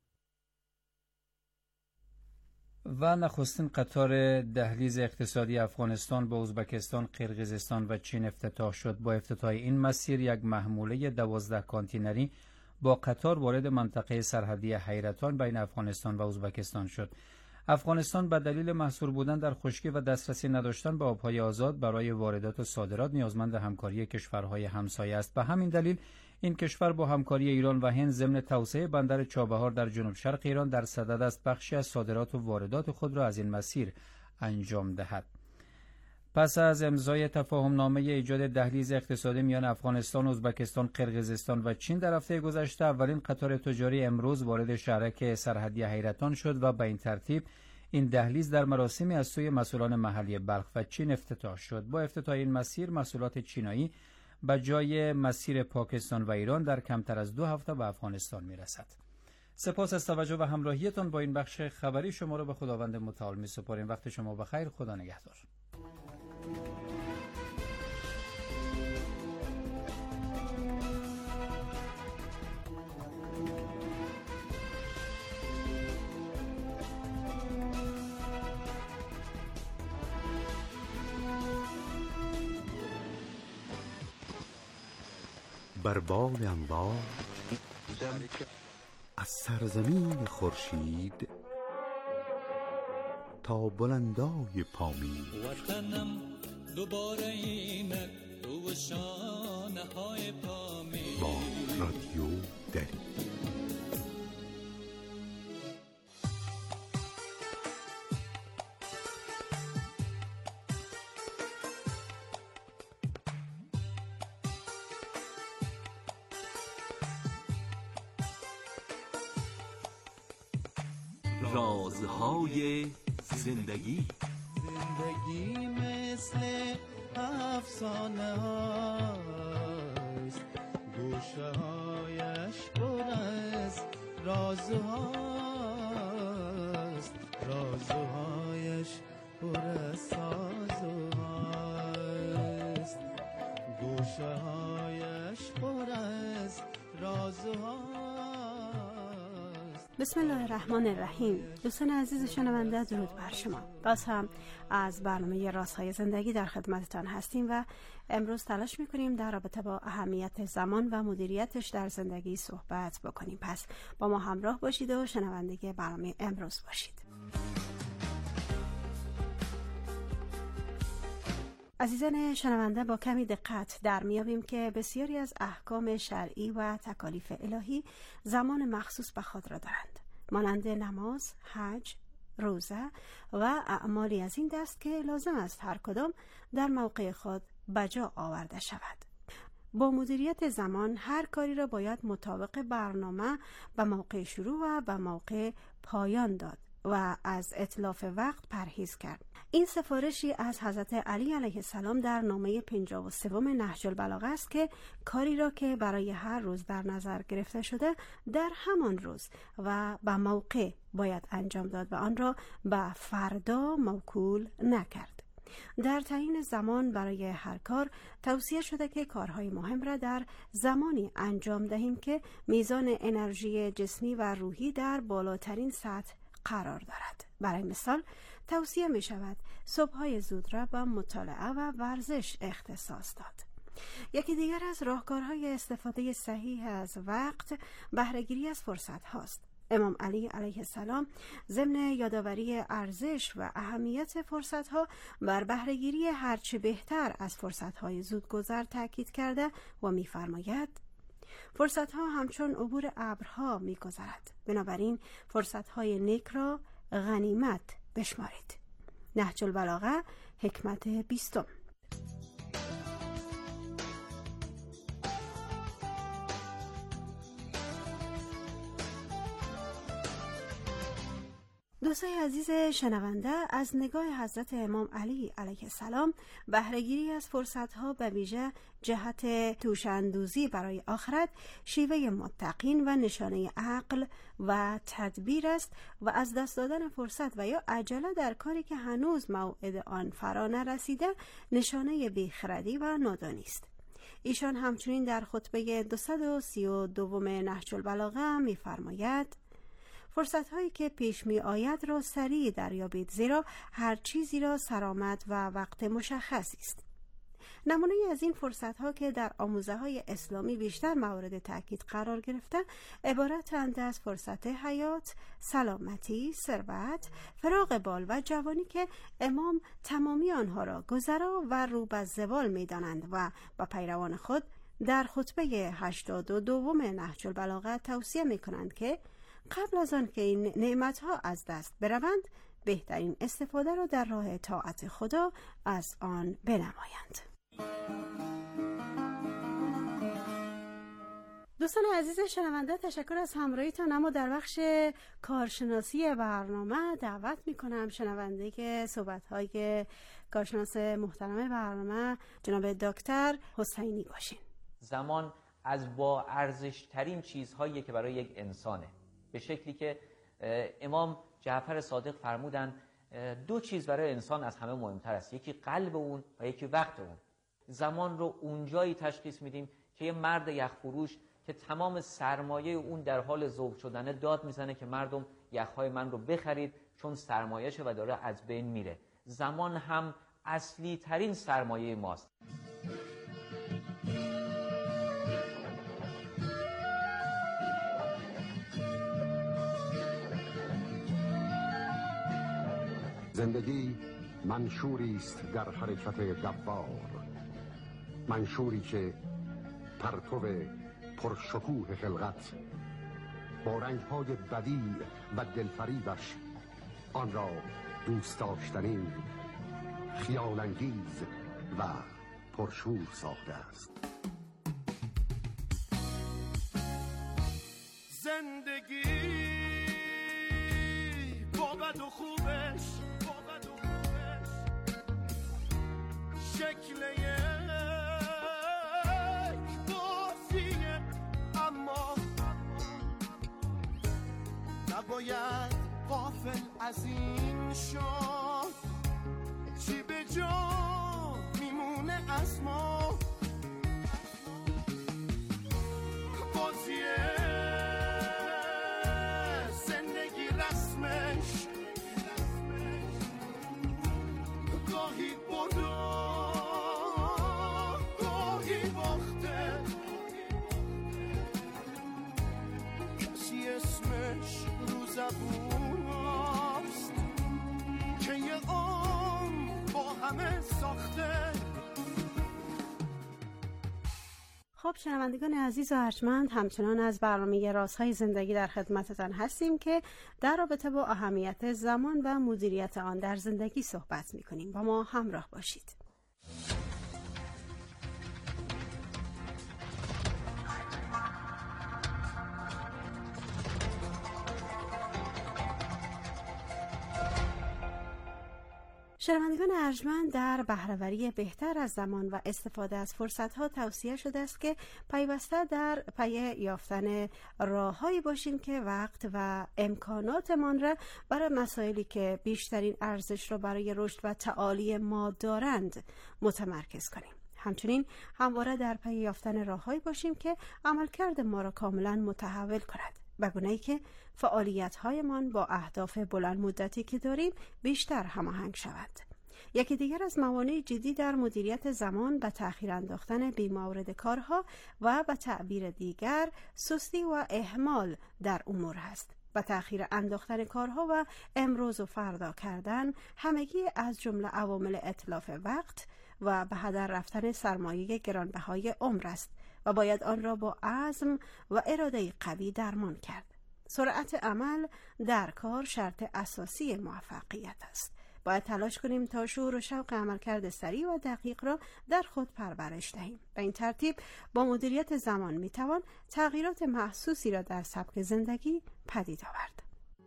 و نخستین قطار دهلیز اقتصادی افغانستان با ازبکستان، قرقیزستان و چین افتتاح شد. با افتتاح این مسیر یک محموله 12 کانتینری با قطار وارد منطقه سرحدی حیرتان بین افغانستان و ازبکستان شد. افغانستان به دلیل محصور بودن در خشکی و دسترسی نداشتن به آبهای آزاد برای واردات و صادرات نیازمند همکاری کشورهای همسایه است. به همین دلیل این کشور با همکاری ایران و هند ضمن توسعه بندر چابهار در جنوب شرق ایران در صدد است بخشی از صادرات و واردات خود را از این مسیر انجام دهد. پس از امضای تفاهمنامه ایجاد دهلیز اقتصادی میان افغانستان، ازبکستان، قرقیزستان و چین در هفته گذشته، اولین قطار تجاری امروز وارد شهرک سرحدی حیرتان شد و به این ترتیب این دهلیز در مراسمی از سوی مسئولان محلی بلخ و چین افتتاح شد. با افتتاح این مسیر، محصولات چینایی به جای مسیر پاکستان و ایران در کمتر از 2 هفته به افغانستان میرسد. سپاس از توجه و همراهیتان با این بخش خبری. شما را به خداوند متعال می‌سپاریم. وقت شما بخیر. خدا نگهدار. بر بال انوار از سرزمین خورشید تا بلندای پامین، وطنم دوباره اینک رو شانه های پامین. با رادیو دری. رازهای زندگی. زندگی مثل افسانه هاست، گوشه هایش پر از رازهاست، رازهایش پر از سازهاست، گوشه هایش پر از رازهاست. بسم الله الرحمن الرحیم. دوستان عزیز شنونده، درود بر شما. باز هم از برنامه رازهای زندگی در خدمتتان هستیم و امروز تلاش میکنیم در رابطه با اهمیت زمان و مدیریتش در زندگی صحبت بکنیم. پس با ما همراه باشید و شنونده برنامه امروز باشید. عزیزان شنونده، با کمی دقت در میابیم که بسیاری از احکام شرعی و تکالیف الهی زمان مخصوص به خود را دارند، مانند نماز، حج، روزه و اعمالی از این دست که لازم است هر کدام در موقع خود بجا آورده شود. با مدیریت زمان هر کاری را باید مطابق برنامه به موقع شروع و به موقع پایان داد و از اتلاف وقت پرهیز کرد. این سفارشی از حضرت علی علیه السلام در نامه 53 نهج البلاغه است که کاری را که برای هر روز در نظر گرفته شده در همان روز و به موقع باید انجام داد و آن را به فردا موکول نکرد. در تعیین زمان برای هر کار توصیه شده که کارهای مهم را در زمانی انجام دهیم که میزان انرژی جسمی و روحی در بالاترین سطح قرار دارد. برای مثال توصیه می شود صبح‌های زود را به مطالعه و ورزش اختصاص داد. یکی دیگر از راهکارهای استفاده صحیح از وقت بهره‌گیری از فرصت هاست. امام علی علیه السلام ضمن یادآوری ارزش و اهمیت فرصت‌ها بر بهره‌گیری هرچه بهتر از فرصت‌های زودگذر تاکید کرده و می‌فرماید فرصت‌ها همچون عبور ابرها می‌گذرد، بنابراین فرصت‌های نیک را غنیمت بشمارید. نهج البلاغه حکمت 20. دوستای عزیز شنونده، از نگاه حضرت امام علی علیه السلام بهره‌گیری از فرصت‌ها به ویژه جهت توش‌اندوزی برای آخرت شیوه متقین و نشانه عقل و تدبیر است و از دست دادن فرصت و یا عجله در کاری که هنوز موعد آن فرا نرسیده نشانه بیخردی و نادانی است. ایشان همچنین در خطبه 232 نهج البلاغه می‌فرماید فرصت‌هایی که پیش می آید را سریع دریابید، زیرا هر چیزی را سرآمد و وقت مشخصی است. نمونه از این فرصت‌ها که در آموزه‌های اسلامی بیشتر مورد تأکید قرار گرفته عبارتند از فرصت حیات، سلامتی، ثروت، فراغ بال و جوانی که امام تمامی آنها را گذرا و رو به زوال می‌دانند و با پیروان خود در خطبه 82 نهج البلاغه توصیه می‌کنند که قبل از آن که این نعمت‌ها از دست بروند بهترین استفاده را در راه طاعت خدا از آن بنمایند. دوستان عزیز شنونده، تشکر از همراهیتان. اما در بخش کارشناسی برنامه دعوت می‌کنم شنونده که صحبت‌های کارشناس محترم برنامه جناب دکتر حسینی باشین. زمان از با ارزش ترین چیزهایی که برای یک انسانه، به شکلی که امام جعفر صادق فرمودن دو چیز برای انسان از همه مهمتر است، یکی قلب اون و یکی وقت اون. زمان رو اونجایی تشخیص میدیم که یه مرد یخفروش که تمام سرمایه اون در حال ذوب شدنه داد میزنه که مردم یخهای من رو بخرید چون سرمایه‌شه و داره از بین میره. زمان هم اصلی ترین سرمایه ماست. زندگی منشوری است در حرکت دوار، منشوری که پرتو پرشکوه خلقت با رنگ‌های بدیع و دلفریبش آن را دوست داشتنی، خیال انگیز و پرشور ساخته است. زندگی با بد و خوبش شکل یک بازیه، اما نباید غافل از این شد چی به جا میمونه از ما. بازیه زندگی رسمش گاهی برده گاهی باخته، کسی اسمش رو زبون هست که یه عمر با همه ساخته. خب شنوندگان عزیز و ارجمند، همچنان از برنامه رازهای زندگی در خدمتتان هستیم که در رابطه با اهمیت زمان و مدیریت آن در زندگی صحبت می‌کنیم. با ما همراه باشید. شنوندگان ارجمند، در بهره‌وری بهتر از زمان و استفاده از فرصت‌ها توصیه شده است که پیوسته در پی یافتن راه‌هایی باشیم که وقت و امکاناتمان را برای مسائلی که بیشترین ارزش را برای رشد و تعالی ما دارند متمرکز کنیم. همچنین همواره در پی یافتن راه‌هایی باشیم که عملکرد ما را کاملا متحول کند، به گونه‌ای که فعالیت‌هایمان با اهداف بلند مدتی که داریم بیشتر هماهنگ شود. یکی دیگر از موانع جدی در مدیریت زمان به تأخیر انداختن بی‌مورد کارها و به تعبیر دیگر سستی و اهمال در امور است. و تأخیر انداختن کارها و امروز و فردا کردن همگی از جمله عوامل اتلاف وقت و به هدر رفتن سرمایه گرانبهای عمر است و باید آن را با عزم و اراده قوی درمان کرد. سرعت عمل در کار شرط اساسی موفقیت است. باید تلاش کنیم تا شعور و شوق عملکرد سریع و دقیق را در خود پرورش دهیم. به این ترتیب با مدیریت زمان میتوان تغییرات محسوسی را در سبک زندگی پدید آورد.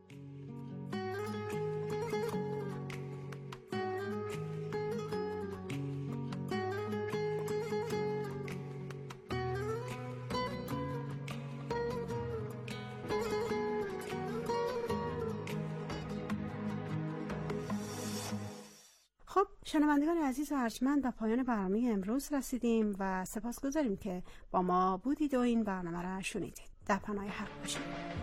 خب شنوندگان عزیز و ارجمند، به پایان برنامه امروز رسیدیم و سپاسگزاریم که با ما بودید و این برنامه را شنیدید. در پناه حق باشید.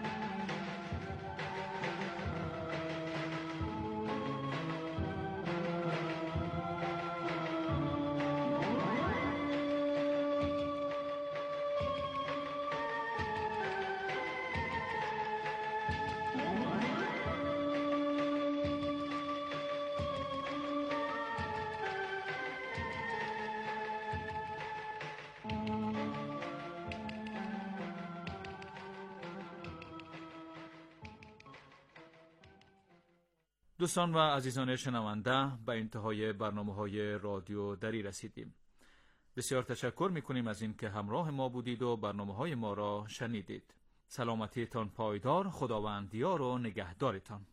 دوستان و عزیزان شنونده، به انتهای برنامه‌های رادیو دری رسیدیم. بسیار تشکر می‌کنیم از اینکه همراه ما بودید و برنامه‌های ما را شنیدید. سلامتیتان پایدار، خداوند یار و نگهدارتان.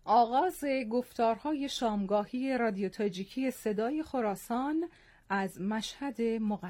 آغاز گفتارهای شامگاهی رادیو تاجیکی صدای خراسان از مشهد مقدس.